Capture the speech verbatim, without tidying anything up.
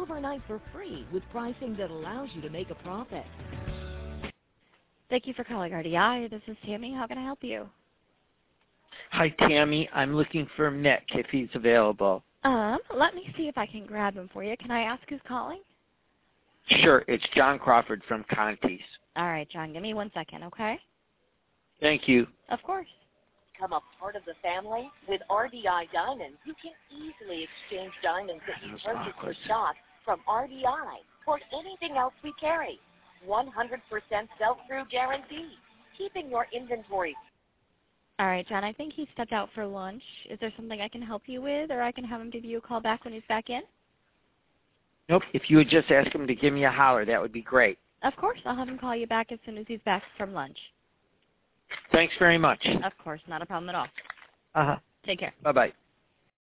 overnight for free with pricing that allows you to make a profit. Thank you for calling R D I. This is Tammy. How can I help you? Hi, Tammy. I'm looking for Mick if he's available. Um, let me see if I can grab him for you. Can I ask who's calling? Sure. It's John Crawford from Conti's. All right, John. Give me one second, okay? Thank you. Of course. Become a part of the family with R D I Diamonds. You can easily exchange diamonds that you purchase for stock from R D I for anything else we carry. one hundred percent sell-through guarantee, keeping your inventory. All right, John. I think he stepped out for lunch. Is there something I can help you with, or I can have him give you a call back when he's back in? Nope. If you would just ask him to give me a holler, that would be great. Of course. I'll have him call you back as soon as he's back from lunch. Thanks very much. Of course. Not a problem at all. Uh-huh. Take care. Bye-bye.